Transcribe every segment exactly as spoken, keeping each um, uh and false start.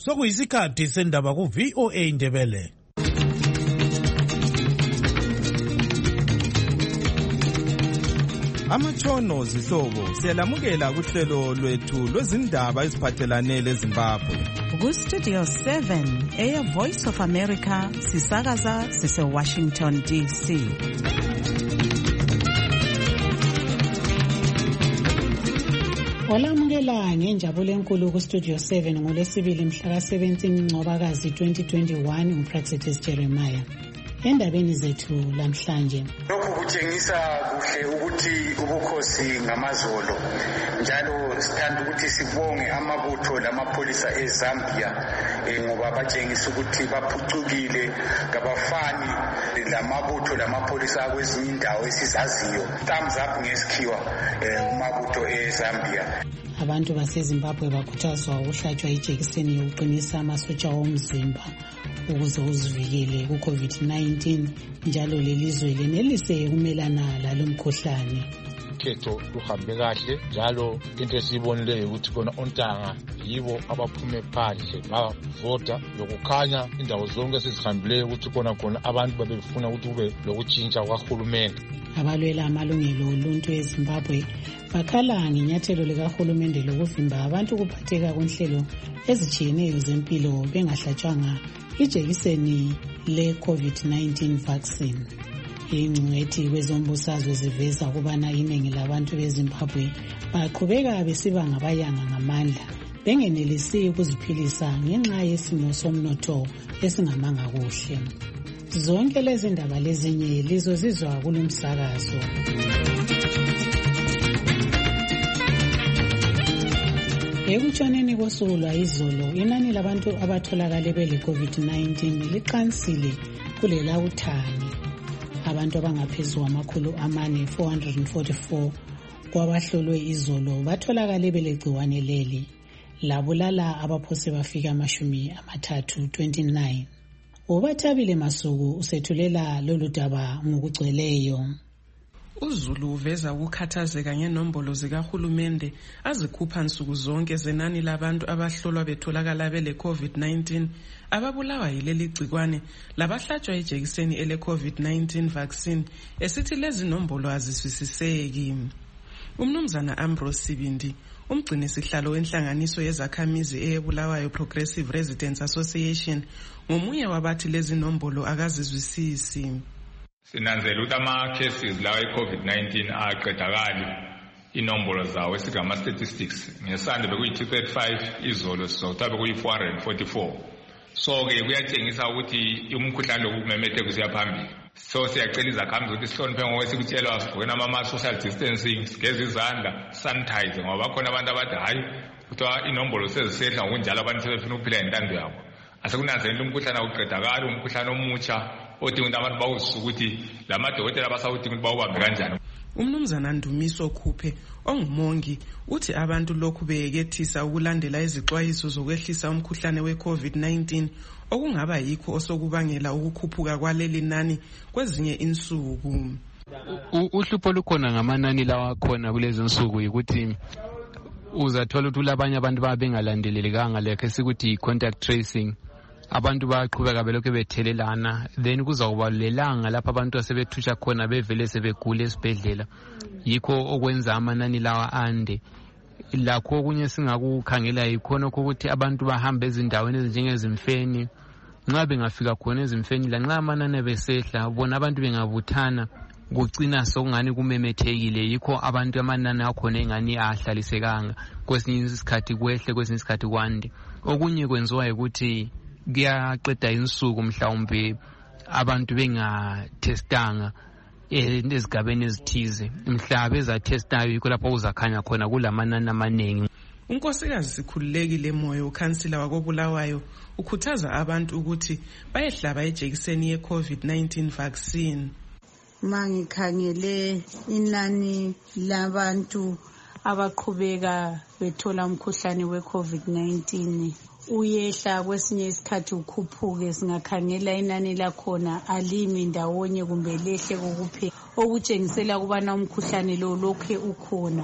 Sokuyisikhathi sendaba ku V O A Indebele. Amatshono zihlobo siyalamukela kuhlelo lwethu lwezindaba eziphathelane leZimbabwe. Ku Studio seven, Air Voice of America, sisakaza sise Washington D C. Olamukela ngenjabulo enkulu ku Studio seven ngolesibili mhla ka seventeen Ncwabakazi twenty twenty-one uPraxetis Jeremiah. Endabeni zethu lamhlanje, lokhu kutshengisa kuhle ukuthi ubukhosi ngamazolo, njalo sithanda ukuthi sibonge amabutho lamapholisa eZambia ngoba batshengisa ukuthi baphucukile, kabafani lamabutho lamapholisa akwezinye indawo esizaziyo. Thumbs up ngesikhiwa kumabutho eZambia. Abantu baseZimbabwe bakhuthazwa ukuhlatshwa ijekiseni yokuqinisa amasotsha omzimba ukuze uzivikele ku COVID nineteen, njalo lelizwe lenelise ukumelana lalo mkhuhlane. Khetho luhambe kahle, njalo into esiyibonileyo ukuthi khona ontanga yibo abaphume phandle bavota, lokukhanya indawo zonke esizihambileyo ukuthi khona khona abantu babefuna ukuthi kube lokutshintsha kwahulumende. Abalwela amalungelo oluntu eZimbabwe bakhala ngenyathelo likahulumende lokuvimba abantu kuphatheka kunhlelo ezitshiyeneyo zempilo bengahlatshwanga ijekiseni le COVID nineteen vaccine. Ingcwethi kwezombusazwe ziveza ukubana iningi labantu beZimbabwe baqhubeka besiba ngabayanga ngamandla, bengenelisi ukuziphilisa ngenxa yesimo somnotho esingamanga kuhle. Zonke lezi ndaba lezinye lizozizwa kulumsakazo. Ekutshoneni kosuku lwayizolo, inani labantu abatholakale bele COVID nineteen liqansile kulela uthani. Abantu abangaphezulu amakhulu amane four hundred forty-four kwabahlolwe izolo batholakale belegciwane leli, labulala abaphose bafika amashumi amathathu twenty-nine. Ubathabile Masuku usethulela lolu daba ngokugcweleyo. uZulu uveza ukukhathazeka ngenombolo zikahulumende azikhupha nsuku zonke zenani labantu abahlolwa betholakala bele COVID nineteen ababulawa yileli gcikwane labahlatshwa ijekiseni ele COVID nineteen vaccine, esithi lezi nombolo aziswisiseki. Umnumzana Ambrose Sibindi, umgcini sihlalo wenhlanganiso yezakhamizi eyeBulawayo Progressive Residents Association, ngomunye wabathi lezi nombolo akazizwisisi. Sinanzela ukuthi ama-cases lawa e-COVID nineteen aqedakali inombolo zawo esigama-statistics. Ngesande bekuyi-two thirty-five, izolo sizokutha bekuyi-four hundred forty-four. So-ke kuyatshengisa ukuthi umkhuhlane lokhu kumemetheka usiyaphambili. So siyacela izakhamizi ukuthi sihloniphe ngokwesikutshelwa, sigqokeni ama-social distancing, sigeze izandla, sanitize, ngoba bakhona abantu abathi hayi kuthiwa inombolo sezisehla ngokunjalo abantu sebefuna ukuphila ngentando yabo. Asikunanzeleli umkhuhlane awuqedakali, umkhuhlane omutsha odinga ukuthi abantu bawuzise ukuthi lamadokotela basawudinga ukuthi bawubambe kanjani. Umnumzana Ndumiso Khuphe ongumongi uthi abantu lokhu beyekethisa ukulandela izixwayiso zokwehlisa umkhuhlane we-COVID nineteen okungaba yikho osokubangela ukukhuphuka kwaleli nani kwezinye insuku. Uhlupho lukhona ngamanani lawa khona kulezi insuku ukuthi uzathola ukuthi labanye abantu babengalandelelekanga lekhe sikuthi contact tracing, abantu baqhubeka belokhu bethelelana, then kuzawuba lelanga lapha abantu asebethusha khona bevele sebegula esibhedlela, yikho okwenza amanani lawa ande. Lakho okunye singakukhangela yikhona ukuthi abantu bahamba ezindaweni ezinjengezimfeni, nxa bengafika khona ezimfeni la nxa amanani besehla bona abantu bengabuthana kugcina sokungani kumemethekile, yikho abantu amanani akhona engani ahlalisekanga, kwesinye isikhathi kwehle kwesinye isikhathi kwande. Okunye kwenziwa ukuthi kuyaqeda insuku mhlawumbe abantu bengatestanga ezigabeni ezithize, mhla bezatestayo yikho lapho uzakhanya khona kulamanani amanengi. Unkosikazi Sikhululekile Moyo, ukhansila wakoBulawayo, ukhuthaza abantu ukuthi bayehlaba ijekiseni ye-COVID nineteen vaccine. Mangikhangele inani labantu abaqhubeka bethola umkhuhlane we-COVID nineteen uyehla, kwesinye isikhathi ukhuphuke, singakhangela inani lakhona alimi ndawonye kumbe lehle kokuphela, okutshengisela ukubana umkhuhlane lo lokhe ukhona.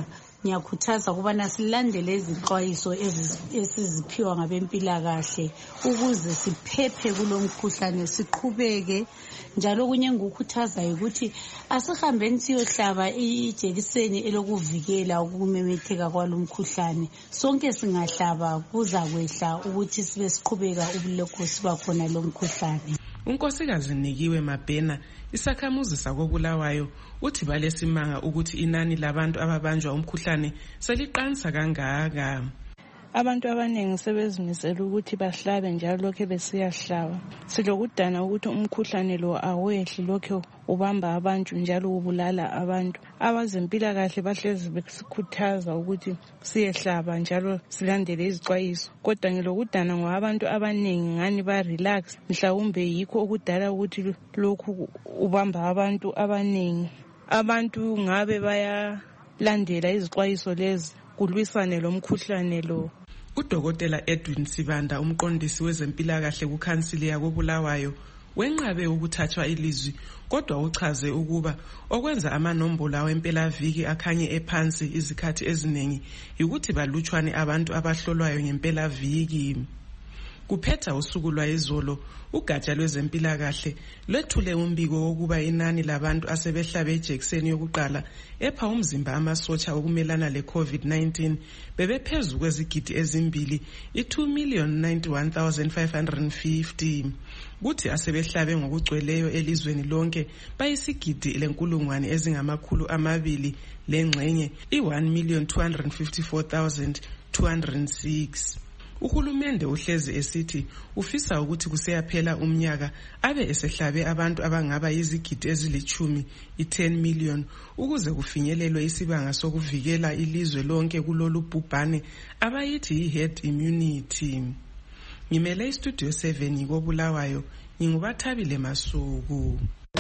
ngiyakhuthaza ukubana silandele izixwayiso esiziphiwa ngabempilakahle ukuze siphephe kulomkhuhlane siqhubeke. Njalo kunye ngukhuthaza ukuthi asihambeni siyohlaba ijekiseni elokuvikela ukumemetheka kwalomkhuhlane. Sonke singahlaba kuzakwehla ukuthi sibe siqhubeka ubulokho siba khona lomkhuhlane. Unkosikazi Nikiwe Mabhena, isakhamuzi sakoBulawayo, uthi balesimanga ukuthi inani labantu ababanjwa umkhuhlane seliqansa kangaka. Abantu abaningi sebezimisela ukuthi bahlabe njalo lokho besiyahlaba. Silokudana ukuthi umkhuhlane lo awehli lokho ubamba abantu njalo ubulala abantu. Abazempilakahle bahlezi besikhuthaza ukuthi siyehlaba njalo silandele izixwayiso. Kodwa ngilokudana ngoba abantu abaningi ngani ba relax, mhlawumbe yikho okudala ukuthi lokhu ubamba abantu abaningi. Abantu ngabe bayalandela izixwayiso lezi kulwisane lomkhuhlane lo. Udokotela Edwin Sibanda, umqondisi wezempilakahle kuKhansili yakoBulawayo, wenqabe ukuthathwa ilizwi kodwa uchaze ukuba okwenza amanombolo awempelaviki akhanye ephansi izikhathi eziningi ukuthi balutshwane abantu abahlolwayo ngempelaviki. Kuphetha usuku lwayizolo, ugatsha lwezempilakahle lwethule umbiko wokuba inani labantu asebehlabe ijekiseni yokuqala epha umzimba amasotsha okumelana le-COVID nineteen bebephezulu kwezigidi ezimbili i-two million ninety-one thousand five hundred fifty. Kuthi asebehlabe ngokugcweleyo elizweni lonke bayisigidi lenkulungwane ezingamakhulu amabili lengxenye i-one million two hundred fifty-four thousand two hundred six. Uhulumende uhlezi esithi ufisa ukuthi kuseyaphela umnyaka abe esehlabe abantu abangaba yizigidi ezilithumi i-ten million ukuze kufinyelelwe isibanga sokuvikela ilizwe lonke kulolu bhubhane abayithi i-herd immunity. Ngimele istudio seven ngikoBulawayo, nginguBathabile Masuku.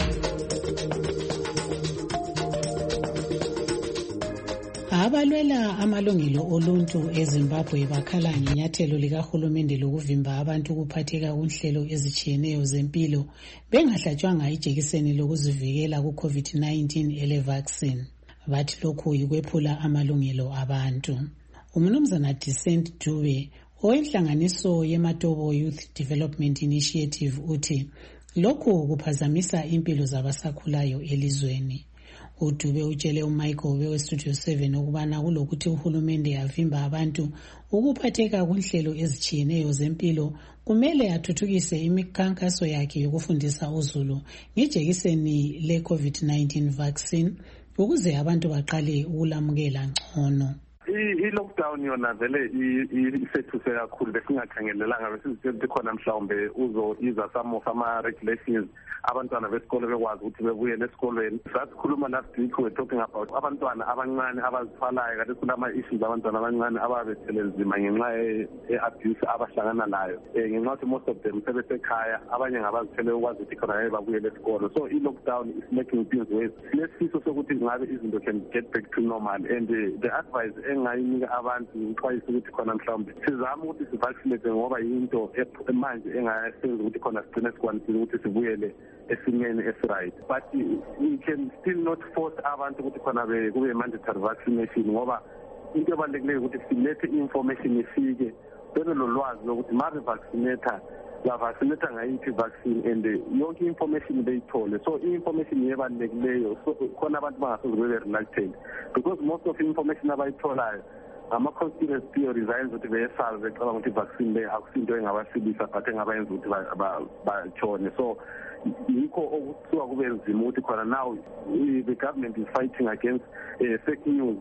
Abalwela amalungelo oluntu eZimbabwe bakhala ngenyathelo likahulumende lokuvimba abantu ukuphatheka kunhlelo ezitshiyeneyo zempilo bengahlatshwanga ijekiseni lokuzivikela ku-COVID nineteen ele vaccine. Bathi lokhu yikwephula amalungelo abantu. Umnumzana Decent Dube owenhlanganiso yeMatobo Youth Development Initiative uthi lokhu kuphazamisa impilo zabasakhulayo elizweni. uDube utshele uMichael weStudio seven ukubana kulokuthi uhulumende avimba abantu ukuphatheka kunhlelo ezitshiyeneyo zempilo kumele athuthukise imikhankaso yakhe yokufundisa uzulu ngejekiseni le-COVID nineteen vaccine ukuze abantu baqale ukulamukela ngcono. I-lockdown yona vele isethuse kakhulu besingakhangelelanga besizithi khona mhlawumbe uzo iza some of ama-regulations abantwana besikole bekwazi ukuthi bebuyele esikolweni. Sasikhuluma last week we talking about abantwana abancane abazithwalayo kade kulama-issues abantwana abancane ababethele nzima ngenxa ye-abuse abahlangana nayo ngenxa yokuthi most of them sebesekhaya abanye ngabazithele ukwazi ukuthi khona babuyele esikolo. So i-lockdown is making things worse. Sinesifiso sokuthi ngabe izinto can get back to normal and uh, the advice engayinika abantu ngixwayisa ukuthi khona mhlawumbe sizama ukuthi sivaccinate ngoba yinto manje engasenza ukuthi khona sigcine sikwanisile ukuthi sibuyele esimeni esiright, but we can still not force abantu ukuthi khona kube mandatory vaccination ngoba into ebalulekile ukuthi silethe information ifike bebe lolwazi lokuthi ma bevaccinata bavaccinata ngayiphi vaccine and yonke information beyithole. So i-information yebalulekileyo so khona abantu bangasoze bebe reluctant because most of information abayitholayo ama-conspiracy theories ayenza ukuthi beyesazi becabanga ukuthi i-vaccine le akusinto engabasilisa but engabayenza ukuthi batshone. So yikho okuthiwa kube nzima ukuthi khona now the government is fighting against uh, fake news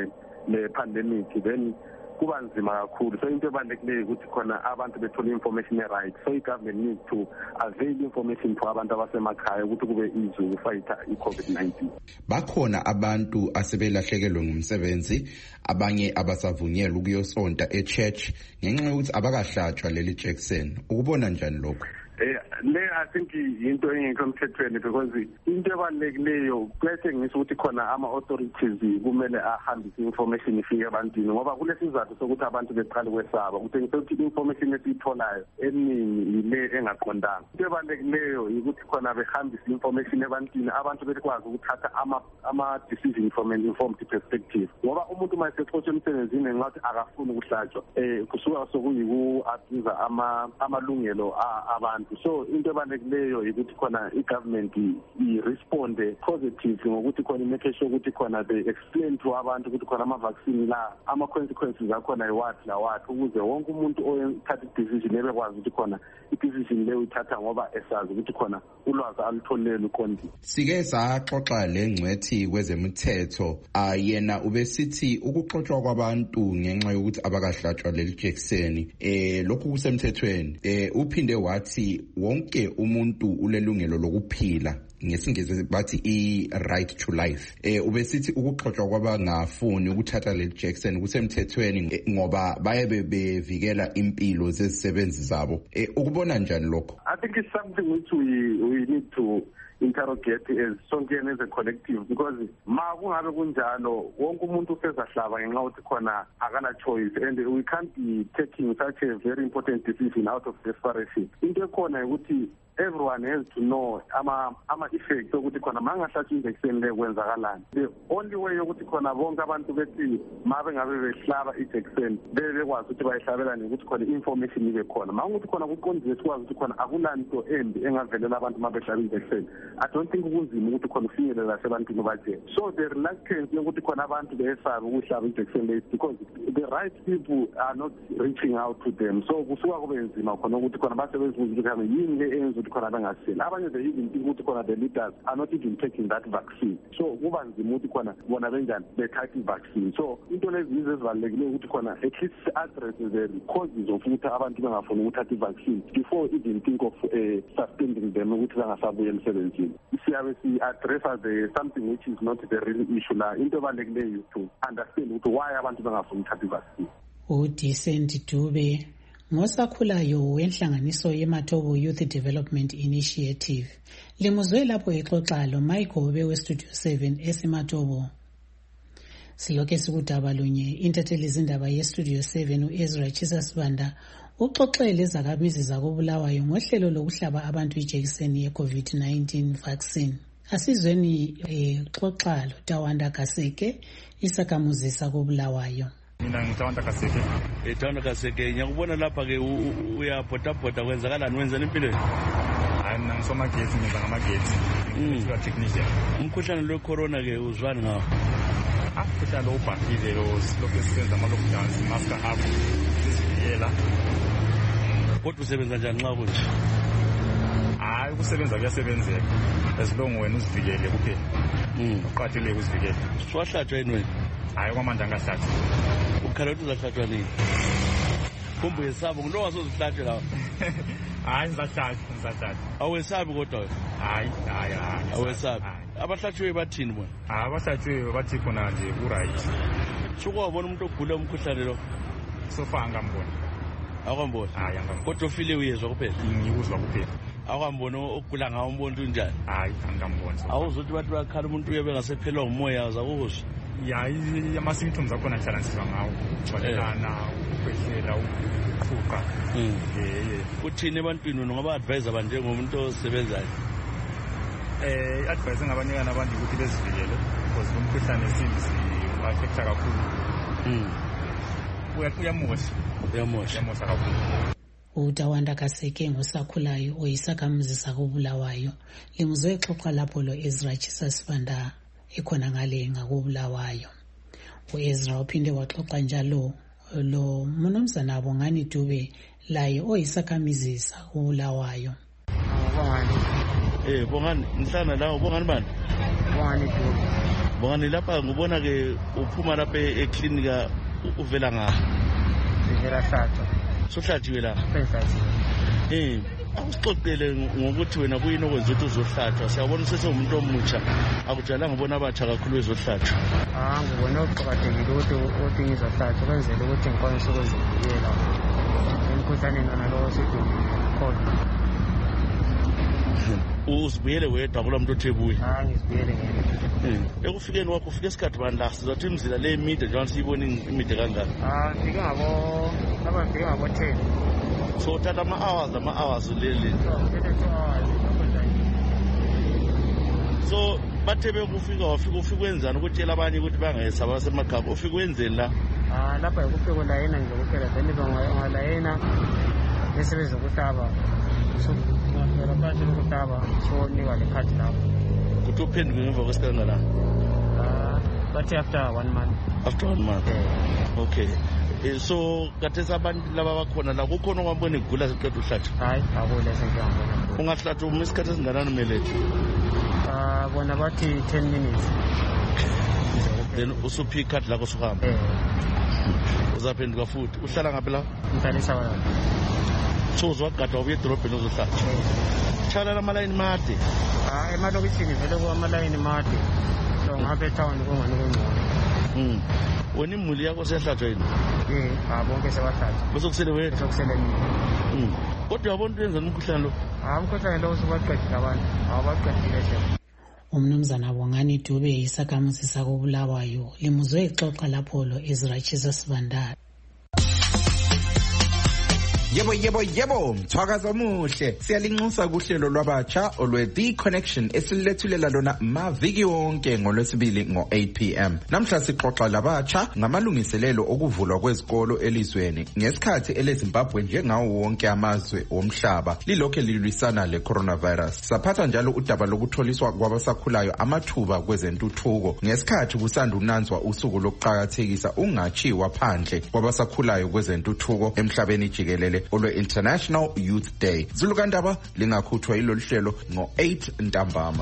le pandemic, then kuba nzima kakhulu. So into ebalulekileyo ukuthi khona abantu bethole information right. So i-government needs to avail information for abantu abasemakhaya ukuthi kube easy ukufayitha i-COVID nineteen. Bakhona abantu asebelahlekelwe ngumsebenzi, abanye abasavunyelwa ukuyosonta e-church ngenxa yokuthi abakahlatshwa leli jekiseni. Ukubona njani lokho? Eh le I think into engekho emthethweni because into ebalulekileyo kwethe ngisho ukuthi khona ama authorities kumele ahambise information ifike ebantwini ngoba kulesizathu sokuthi abantu beqale kwesaba ukuthi ngisokuthi information esiyitholayo eningi ile engaqondanga. Into ebalulekileyo ukuthi khona behambise information ebantwini abantu bekwazi ukuthatha ama ama decision from an informed perspective. Ngoba umuntu mayesexotshe emsebenzini ngathi akafuni ukuhlatshwa eh kusuka sokuyiku abuse ama amalungelo abantu. So into ebalulekileyo ukuthi khona i-government i-responde positive ngokuthi khona make sure ukuthi khona they explain to abantu ukuthi khona ama-vaccine la ama-consequences akhona yiwathi lawathi ukuze wonke umuntu oyethatha i-decision ebekwazi ukuthi khona i-decision leyo ithatha ngoba esazi ukuthi khona ulwazi alutholele uqondile. Sike saxoxa lengcwethi kwezemithetho yena ubesithi ukuxoxwa kwabantu ngenxa yokuthi abakahlatshwa leli jekiseni eh lokhu kusemthethweni eh uphinde wathi wonke umuntu ulelungelo lokuphila ngesingisi bathi i-right to life. Eh ubesithi ukuxoxwa kwabangafuni ukuthatha leli jekiseni kusemthethweni ngoba baye bevikela impilo zezisebenzi zabo. Eh ukubona njani lokho? I think it's something which we we need to interrogate as sonke as a collective because ma kungabe kunjalo wonke umuntu usezahlaba ngenxa ukuthi khona akana choice and we can't be taking such a very important decision out of desperation. Into ekhona ukuthi everyone has to know ama ama effects ukuthi khona mangahlatshwa injection le kwenzakalani. The only way yokuthi khona bonke abantu bethi mabe ngabe behlaba injection bekwazi ukuthi bayihlabelane ukuthi khona information ibe khona. Mangukuthi khona kuqondile sikwazi ukuthi khona akulanto embi engavelela abantu mabehlaba injection. I don't think kunzima ukuthi khona ufinyelela sebantwini baje. So the reluctance yokuthi khona abantu besabe ukuhlaba injection le because the right people are not reaching out to them. So kusuka kube nzima khona ukuthi khona basebenza ukuthi khona yini le enza khona bangasela abanye they even think ukuthi khona the leaders are not even taking that vaccine. So kuba nzima ukuthi khona bona benjani bethatha vaccine. So into lezi ezibalekile ukuthi khona at least address the causes of ukuthi abantu bengafuni ukuthatha vaccine before even think of uh, suspending them ukuthi bangasabuye emsebenzini. Siyabe si address the something which is not the real issue la into ebalekile to understand ukuthi why abantu bengafuni ukuthatha vaccine. uDecent Dube ngosakhulayo wenhlanganiso yeMatobo Youth Development Initiative limuzwe lapho exoxa lo Michael we Studio seven eseMatobo. Siloke sikudaba lunye intatheli izindaba ye Studio seven uEzra Chisasibanda uxoxele izakhamizi zakobulawayo ngohlelo lokuhlaba abantu ijekiseni ye COVID nineteen vaccine. Asizweni exoxa lo Tawanda Kaseke isakhamuzi sakobulawayo. Mina ngitawanda Kaseke. Eh Tawanda Kaseke ngiyakubona lapha ke uyabhoda bhoda kwenzakalani wenzani empilweni? Hayi mina ngisomagezi ngiza ngamagezi. Ngizwa technician. Umkhuhlane lo corona ke uzwani ngawo? Ah kuhlala lo ubhakile lo lokho sisenza ama lockdowns mask up sizivikela. Kodwa usebenza njani nxa kunje? Hayi ukusebenza kuyasebenzeka. As long wena uzivikele kuphela. Mm. Uqathele ukuzivikela. Swahlatshwa yini wena? Hayi kwamanje angahlatshwa. Ukhala ukuthi uzahlatshwa nini? Kumbe yesabo ngulo wasozihlatshwa lawa. Hayi ngizahlatshwa ngizahlatshwa. Awesabi kodwa? Hayi hayi hayi. Awesabi. Abahlatshwe bathini bona? Ah abahlatshwe bathi khona nje uright. Shuko wabona umuntu ogula umkhuhlane lo? Sofa angambona. Akwambona? Hayi angambona. Kodwa ufile uyezwa kuphela? Ngikuzwa kuphela. Akwambona ogula ngawo umuntu unjani? Hayi angambona. Awuzothi bathi bakhala umuntu uyabe ngasephela umoya azakuzwa. Ya ama symptoms akhona njalo siswa ngawo. Kuvalelana, ukukhwehlela, ukuphuqa. Eh eh. Uthini ebantwini ngaba advise abantu njengomuntu osebenzayo? Eh advise ngabanikana abantu ukuthi bezivikele because umkhuhlane simbi affecta kakhulu. Mm. Uyamosha. Uyamosha. Uyamosha kakhulu. uTawanda Kaseke ngosakhulayo oyisakhamuzi sakobulawayo limuzwe exoxa lapho lo Ezra Chisasibanda ekhona ngale ngakobulawayo. uEzra uphinde waxoxa njalo lo mnumzana abo ngani Dube laye oyisakhamizi sakobulawayo. Eh bongani ngihlana la ubongani bani? Bongani Dube. Bongani lapha ngibona ke uphuma lapha eklinika uvela ngapha. Ngivela hlatshwa. Sohlathiwe la. Phezulu. Eh Awusixoxele ngokuthi wena kuyini okwenza ukuthi uzohlatshwa. Siyabona sesewumuntu omutsha. Akujalanga ubona abatsha kakhulu bezohlatshwa. Ah ngibona ukuqhakathekile ukuthi ukuthi ngizohlatshwa kwenzela ukuthi ngikwanise ukuzivikela emkhuhlaneni nalowo sidumile khona. uzibuyele wedwa kula muntu othebuye hayi ngizibuyele ngene ekufikeni kwakho ufike isikhathi bani la sizothi imizila le emide njengoba siyibona imide kangaka ah ngifike ngabo lapha ngifike ngabo ten so uthatha ama-hours ama-hours leli so bathe bekufika wafika ufike wenzani ukutshela abanye ukuthi bangayesaba basemakhaya ufike wenzeni la ah lapha yikufike kulayena nje kuphela then bangalayena bese bezokuhlaba so ngafela phakathi lokuhlaba sonika le khadi lapho kuthi uphenduke ngemva kwesikhathi ngala ah bathi after one month after one month yeah. Okay eh, so kathesa abantu laba bakhona la kukhona okwambona igula siqeda uhlatshwa hayi akule sengiyambona ungahlatshwa uma isikhathi esinganani umelethe ah bona bathi ten minutes then usuphi ikhadi lakho sokuhamba eh uzaphenduka futhi uhlala ngaphi la ngithalisa wena so uzwagada ubuye edorobheni uzohlala tshayela amalayini made ah emalokishini vele kuwamalayini made so ngabe etown kungani kungcono mm wena imuli yakho seyahlatshwa yini eh ha bonke sebahlatshwa bese kusele wena sokusele mm kodwa yabona into yenza umkhuhlane lo ah umkhuhlane lo usubaqedile abantu awabaqedile nje umnumzana Bongani Dube isakhamuzi sakobulawayo limuzwe ixoxa lapho lo Ezra Jesus Bandala. Yebo yebo yebo mthwakazo omuhle siyalinxusa kuhlelo lwabatsha olwe The Connection esilethulela lona maviki wonke ngolwesibili ngo eight p m namhla sixoxa labatsha ngamalungiselelo okuvulwa kwezikolo elizweni ngesikhathi eleZimbabwe njengawo wonke amazwe omhlaba lilokho lilwisana le coronavirus saphatha njalo udaba lokutholiswa kwabasakhulayo amathuba kwezentuthuko ngesikhathi kusanda unanzwa usuku lokuqhakathekisa ungachiwa phandle kwabasakhulayo kwezentuthuko emhlabeni jikelele olwe International Youth Day. Zulukandaba lingakhuthwa ilolu hlelo ngo eight ntambama.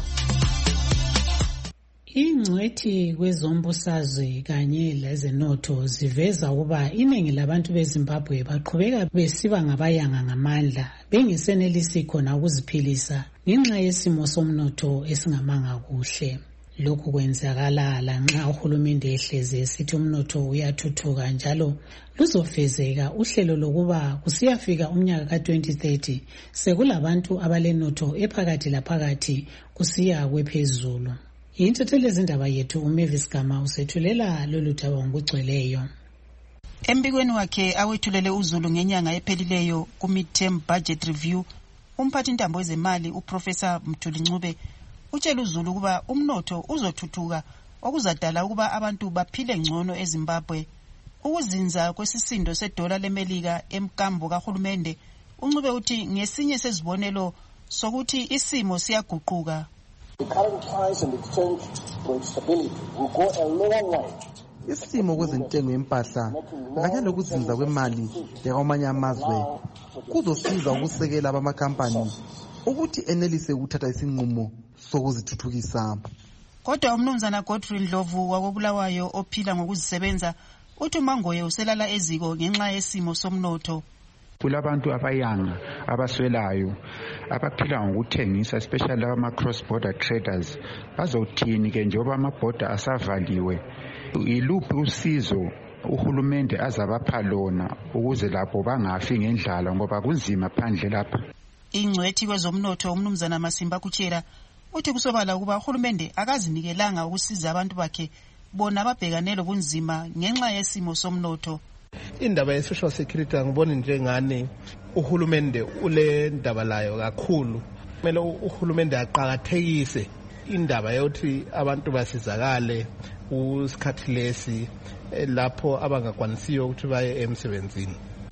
Ingcwethi kwezombusazwe kanye lezenotho ziveza ukuba iningi labantu beZimbabwe baqhubeka besiba ngabayanga ngamandla bengisenelisi khona ukuziphilisa ngenxa yesimo somnotho esingamanga kuhle. Lokhu kwenzakala lanxa uhulumende ehleze esithi umnotho uyathuthuka njalo luzofezeka uhlelo lokuba kusiyafika umnyaka ka twenty thirty sekulabantu abalenotho ephakathi laphakathi kusiya kwephezulu. Yintethelezi indaba yethu uMavis Gama usethulela lolu daba ngokugcweleyo. Embikweni wakhe awethulele uZulu ngenyanga ephelileyo ku mid-term budget review umphathi intambo ezemali uProfessor Mthuli Ncube utshela uZulu kuba umnotho uzothuthuka okuzadala ukuba abantu baphile ngcono eZimbabwe. Ukuzinza kwesisindo sedola leMelika emkambo kahulumende uNcube uthi ngesinye sezibonelo sokuthi isimo siyaguquka. The current price and exchange rate stability will go a long way. Isimo kwezentengo yempahla kanye nokuzinza kwemali yakwamanye amazwe kuzosiza ukusekela abamakhampani ukuthi enelise ukuthatha isinqumo sokuzithuthukisa. Kodwa umnumzana Godfrey Ndlovu wakobulawayo ophila ngokuzisebenza uthi uMangoye uselala eziko ngenxa yesimo somnotho. Kulabantu abayanga abaswelayo abaphila ngokuthengisa especially ama cross border traders bazothini ke njengoba amaborder asavaliwe iluphi usizo uhulumende azabapha lona ukuze lapho bangafi ngendlala ngoba kunzima phandle lapha. Ingcwethi kwezomnotho umnumzana Masimba Kuchera uthi kusobala ukuba uhulumende akazinikelanga ukusiza abantu bakhe bona ababhekanelo bunzima ngenxa yesimo somnotho. Indaba ye social security ngibona njengane uhulumende ule ndaba layo kakhulu. Kumele uhulumende aqhakathekise indaba yokuthi abantu basizakale usikhathi lesi lapho abangakwanisiyo ukuthi baye emsebenzini.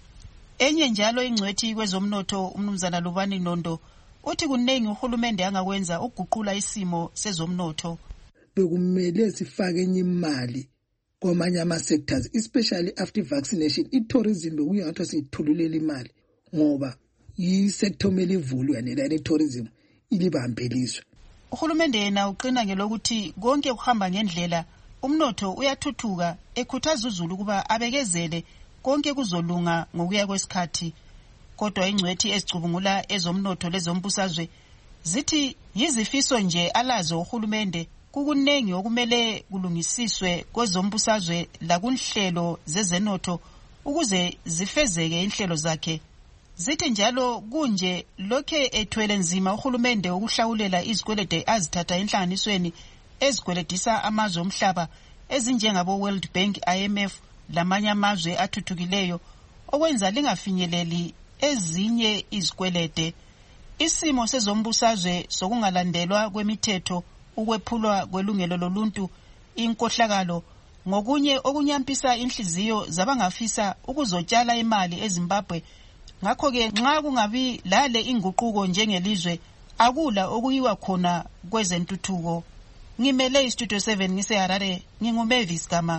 Enye njalo ingcwethi kwezomnotho umnumzana Lubani Nondo uthi kunengi uhulumende angakwenza ukuguqula isimo sezomnotho. Bekumele sifake enye imali kwamanye ama sectors especially after vaccination i-tourism bekuyangathi siyithululela imali ngoba i-sector mele ivulwe yanela i-tourism ilibambeliswe. Uhulumende yena uqina ngelokuthi konke kuhamba ngendlela umnotho uyathuthuka ekhuthaza uZulu kuba abekezele konke kuzolunga ngokuya kwesikhathi. Kodwa ingcwethi ezicubungula ezomnotho lezombusazwe zithi yizifiso nje alazo uhulumende kukunengi okumele kulungisiswe kwezombusazwe la kunhlelo zezenotho ukuze zifezeke inhlelo zakhe. Zithi njalo kunje lokhe ethwele nzima uhulumende ukuhlawulela izikwelede azithatha enhlanganisweni ezigweledisa amazwe omhlaba ezinjengabo World Bank, I M F lamanye amazwe athuthukileyo okwenza lingafinyeleli ezinye izikwelede. Isimo sezombusazwe sokungalandelwa kwemithetho, ukwephulwa kwelungelo loluntu, inkohlakalo ngokunye okunyampisa inhliziyo zabangafisa ukuzotshala imali eZimbabwe. Ngakho ke nxa kungabi lale inguquko njengelizwe akula okuyiwa khona kwezentuthuko. Ngimele iStudio seven ngise Harare, nginguMavis Gama.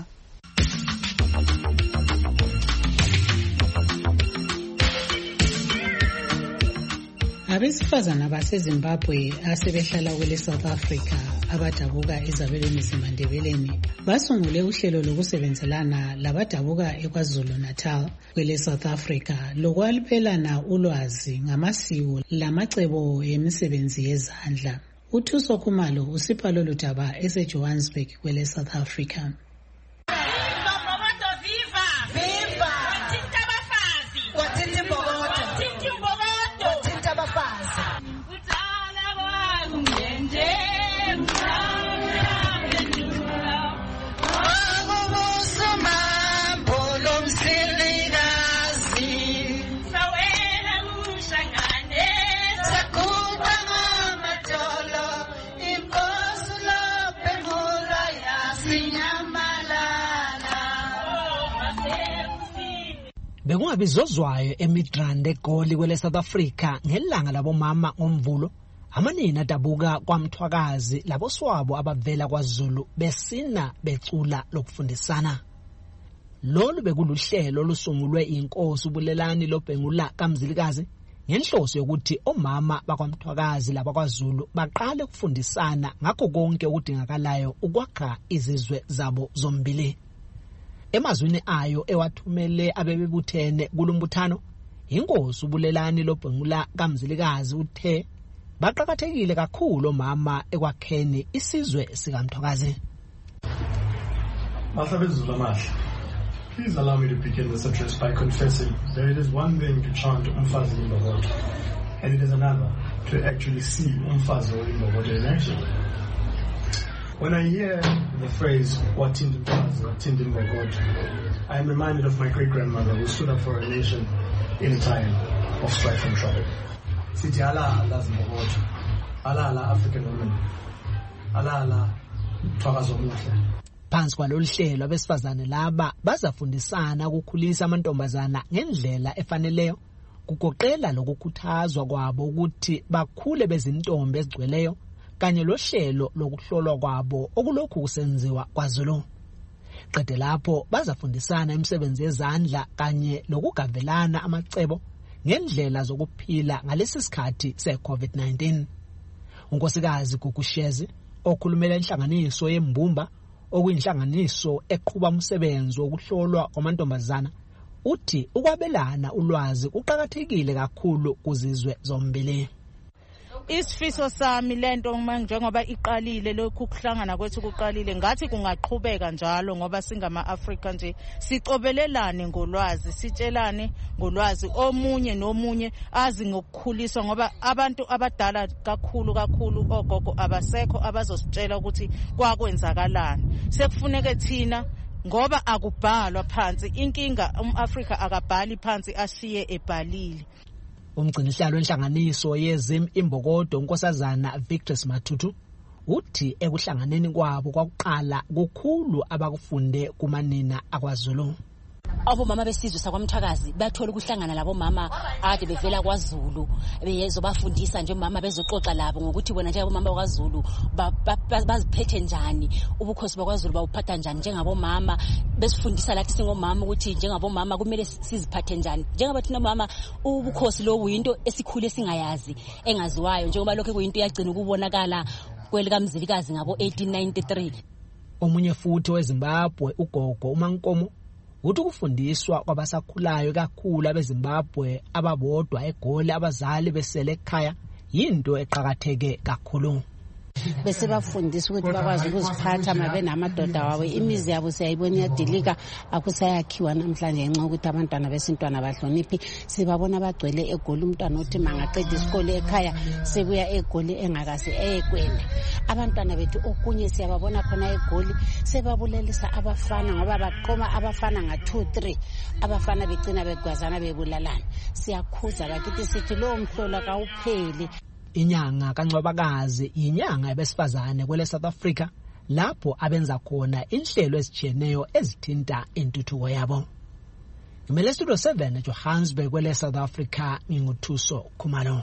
Abesifazana baseZimbabwe asebehlala kwele South Africa abadabuka ezabelweni zimandebeleni basungule uhlelo lokusebenzelana labadabuka eKwaZulu Natal kwele South Africa lokwaliphelana ulwazi ngamasiko lamacebo emisebenzi yezandla. Uthuso Khumalo usipha lolu daba eseJohannesburg kwele South Africa. Bekungabizozwayo eMidrand eGoli kwele South Africa ngelanga labomama ngomvulo, amanina adabuka kwaMthwakazi laboswabo abavela kwaZulu besina becula lokufundisana. Lolu bekuluhlelo lusungulwe inkosi uBulelani loBhengula kaMzilikazi ngenhloso yokuthi omama bakwaMthwakazi labakwaZulu baqale ukufundisana ngakho konke okudingakalayo ukwakha izizwe zabo zombili. Emazwini ayo ewathumele abebebuthene kulombuthano, inkosi uBulelani loBhengula kaMzilikazi uthe baqhakathekile kakhulu omama ekwakheni isizwe sikaMthwakazi. Mahlabezulu amahle. Please allow me to begin this address by confessing that it is one thing to chant Umfazi Imbokodo, and it is another to actually see Umfazi Imbokodo in action. When I hear the phrase Watindi Umfazi, Watindi Imbokodo, I am reminded of my great-grandmother who stood up for a nation in a time of strife and trouble. Sithi ala ala Zimbokodo, ala ala African women, ala ala Mthwakazi omuhle. Phansi kwaloluhlelo abesifazane laba bazafundisana ukukhulisa amantombazana ngendlela efaneleyo, kugoqela lokukhuthazwa kwabo ukuthi bakhule bezintombi ezigcweleyo kanye lohlelo lokuhlolwa kwabo okulokhu kusenziwa kwaZulu. Qede lapho bazafundisana imisebenzi yezandla kanye lokugavelana amacebo ngendlela zokuphila ngalesi sikhathi se-COVID nineteen. Unkosikazi Gugushezi okhulumela inhlanganiso yeMbumba okuyinhlanganiso eqhuba umsebenzi wokuhlolwa kwamantombazana uthi ukwabelana ulwazi kuqhakathekile kakhulu kuzizwe zombili. Isifiso sami lento njengoba iqalile lokhu kuhlangana kwethu kuqalile ngathi kungaqhubeka njalo ngoba singama Africa nje sicobelelane ngolwazi sitshelane ngolwazi omunye nomunye azi ngokukhuliswa ngoba abantu abadala kakhulu kakhulu ogogo abasekho abazositshela ukuthi kwakwenzakalani. Sekufuneke thina ngoba akubhalwa phansi inkinga umAfrica akabhali phansi ashiye ebhalile. Umgcinisihlalo wenhlanganiso yeZim Imbokodo unkosazana Victor Matutu uthi ekuhlanganeni kwabo kwakuqala kukhulu abakufunde kumanina akwaZulu. Abomama besizwe sakwaMthwakazi bathola ukuhlangana labo mama ade bevela kwaZulu bezobafundisa nje mama bezoxoxa labo ngokuthi bona nje abomama bakwaZulu baziphethe njani, ubukhosi bakwaZulu bawuphatha njani njengabo mama, besifundisa lathi singomama ukuthi njengabo mama kumele siziphathe njani njengabathi nomama ubukhosi lo winto esikhule singayazi engaziwayo njengoba lokho kuyinto yagcina ukubonakala kwelika Mzilikazi ngabo eighteen ninety-three. Omunye futhi weZimbabwe ugogo uMankomo uthi ukufundiswa kwabasakhulayo kakhulu abeZimbabwe ababodwa eGoli abazali besele ekhaya yinto eqhakatheke kakhulu. bese bafundisa ukuthi bakwazi ukuziphatha mabe namadoda wabo. Imizi yabo siyayibona iyadilika, akusayakhiwa namhlanje ngenxa ukuthi abantwana besintwana bahloniphi. Sibabona bagcwele eGoli, umntwana othi mangaqeda isikole ekhaya sebuya eGoli engakaze eyekwenda. Abantwana bethu okunye siyababona khona eGoli sebabulelisa abafana ngoba baqoma abafana nga two three, abafana begcina begwazana bebulalana. Siyakhuza bakithi sithi lo mhlola kawupheli. Inyanga kaNcwabakazi inyanga yabesifazane kwele South Africa, lapho abenza khona inhlelo ezijiyeneyo ezithinta intuthuko yabo. Ngimele Studio seven eJohannesburg kwele South Africa, nginguthuso Khumalo.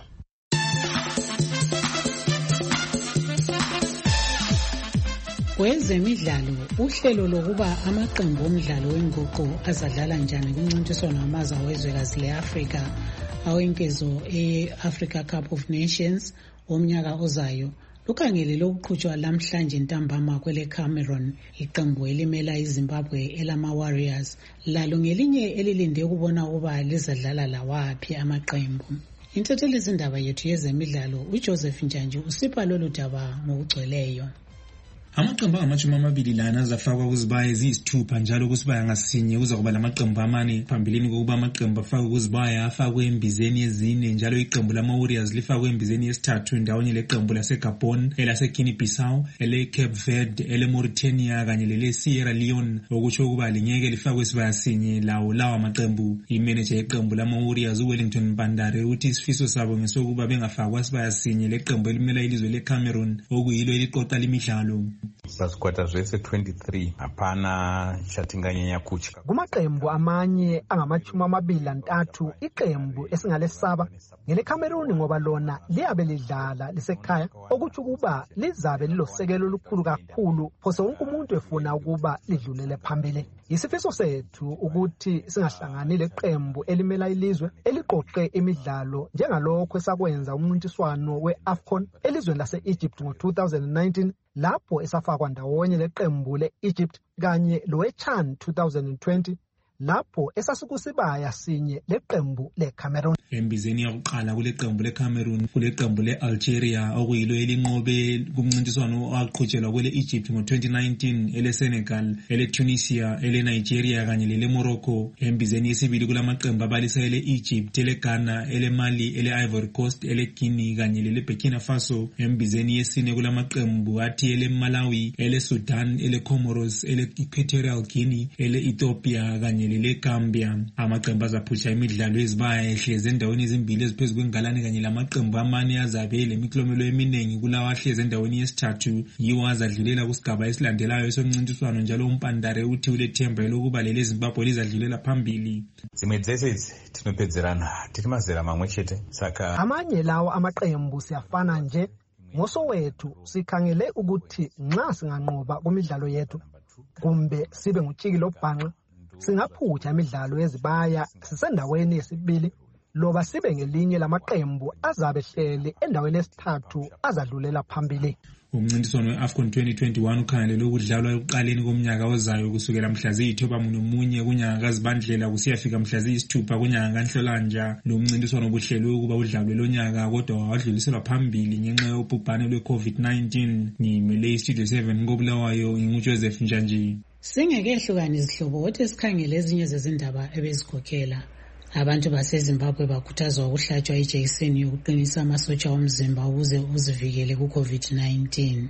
Kwezemidlalo, uhlelo lokuba amaqembu omdlalo wenguqu azadlala njani kumncintiswano wamazwe wezwekazi le-Afrika awenkezo e-Africa Cup of Nations womnyaka ozayo lukhangelele ukuqhutshwa lamhlanje ntambama kwele Cameroon. Iqembu elimela iZimbabwe elama-Warriors lalo ngelinye elilinde ukubona ukuba lizadlala lawaphi amaqembu. Intethelisi indaba yethu yezemidlalo uJoseph Njanji usipha lolu daba ngokugcweleyo. Amaqembu amachumi amabili lana azafakwa kuzibaya eziyisithupha njalo kusibaya ngasinye kuza kuba lamaqembu amane phambilini kokuba amaqembu afakwe kuzibaya afakwe embizeni ezine, njalo iqembu lama-Warriors lifakwe embizeni yesithathu ndawonye leqembu laseGabon, elaseGuinea Bissau, ele-Cape Verde, ele-Mauritania kanye lele-Sierra Leone, okutsho ukuba lingeke lifakwe isibaya sinye lawo lawa amaqembu. Imeneja yeqembu lama-Warriors uWellington Mpandare uthi isifiso sabo ngesokuba bengafakwa isibaya sinye leqembu elimela ilizwe leCameroon okuyilo eliqoqa limidlalo. Sazikwata zvese twenty-three hapana chatinganyanya kutya. Kumaqembu amanye angamachumi amabili nantathu iqembu esingalesaba ngele Cameroon ngoba lona liyabe lidlala lisekhaya, okuthi ukuba lizabe lilosekelo olukhulu kakhulu phose wonke umuntu efuna ukuba lidlulele phambili. Isifiso sethu ukuthi singahlangani leqembu elimela ilizwe eliqoqe imidlalo njengalokho esakwenza umncintiswano we-AFCON elizweni lase-Egypt ngo two thousand nineteen, lapho esafakwa ndawonye leqembu le-Egypt kanye lowe-CHAN two thousand twenty, lapho esasikusibaya sinye leqembu leCameroon. Embizeni yakuqala kule qembu leCameroon kule qembu leAlgeria okuyilo elinqobe kumncintiswano owaqhutshelwa kwele Egypt ngo twenty nineteen, ele Senegal, ele Tunisia, ele Nigeria kanye lele Morocco. Embizeni yesibili kulamaqembu abalisa ele Egypt, ele Ghana, ele Mali, ele Ivory Coast, ele Guinea kanye lele Burkina Faso. Embizeni yesine kulamaqembu athi ele Malawi, ele Sudan, ele Comoros, ele Equatorial Guinea, ele Ethiopia kanye lele Gambia. Amaqembu azaphutsha imidlalo ezibaya ehleze endaweni ezimbili eziphezu kwengalane kanye lamaqembu amane azabe lemiklomelo eminingi kulawa ahleze endaweni yesithathu yiwo azadlulela kusigaba esilandelayo esomncintiswano, njalo uMpandare uthi ulethemba lokuba lele Zimbabwe lizadlulela phambili. Zimwe dzese tinopedzerana tiri mazera mamwe chete saka amanye lawo amaqembu siyafana nje. Ngosowethu sikhangele ukuthi nxa singanqoba kumidlalo yethu kumbe sibe ngutshiki lobhanqa singaphutha imidlalo yezibaya sisendaweni yesibili, loba sibe ngelinye lamaqembu azabe hleli endaweni yesithathu azadlulela phambili. Umncintiswano we-AFCON twenty twenty-one ukhangelelwe ukudlalwa ekuqaleni komnyaka ozayo kusukela mhla ziyithoba nomunye kunyanga kaZibandlela kusiyafika mhla ziyisithupha kunyanga kaNhlolanja. Lo mncintiswano ubuhlelwe ukuba udlalwe lonyaka kodwa wadluliselwa phambili ngenxa yobhubhane lwe-COVID nineteen. Ngimele iStudio seven koBulawayo, nginguJoseph Njanji. Singekehlukana izihlobo wothi sikhangele ezinye zezindaba ebezikhokhela. Abantu baseZimbabwe bakhuthazwa ukuhlatshwa ijekiseni yokuqinisa amasotsha omzimba ukuze uzivikele ku-COVID nineteen.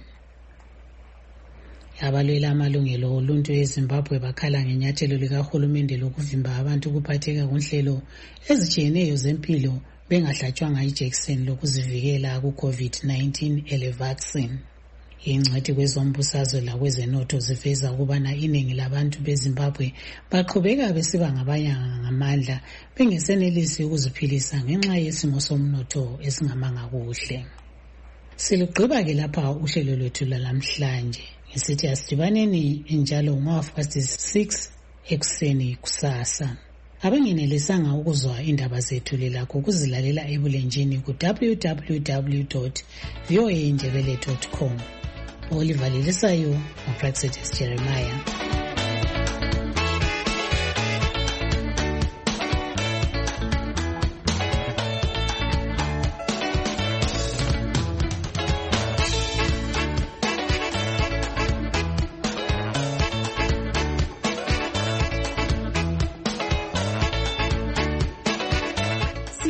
Abalwela amalungelo oluntu eZimbabwe bakhala ngenyathelo likahulumende lokuvimba abantu ukuphatheka kunhlelo ezijiyeneyo zempilo bengahlatshwanga ijekiseni lokuzivikela ku-COVID nineteen ele vaccine. Ingcwethi kwezombusazwe lakwezenotho ziveza ukubana iningi labantu beZimbabwe baqhubeka besiba ngabanya ngamandla bengesenelisi ukuziphilisa ngenxa yesimo somnotho esingamanga kuhle. Silugqiba ke lapha uhlelo lwethu lamhlanje. Ngisithi asidibaneni njalo ngo-half six ekuseni kusasa. Abangenelisanga ukuzwa indaba zethu lelakho kuzilalela ebulenjini ku w w w dot v o a ndebele dot com. Oliver Lilisayo, Praxedes Jeremiah.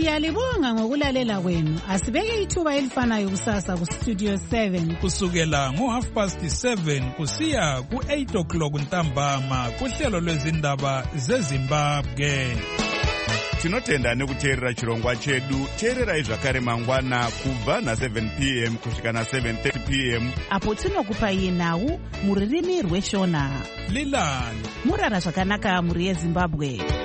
Siyalibonga ngokulalela kwenu. Asibeke ithuba elifanayo kusasa ku Studio seven. Kusukela ngo half past seven kusiya ku eight o'clock ntambama kuhlelo lwezindaba zeZimbabwe. Tinotenda nekuteerera chirongwa chedu. Teererai zvakare mangwana kubva na seven p m kusvika na seven thirty p m apo tinokupai nhau muririmi rweshona. Lilani murara zvakanaka muri yeZimbabwe.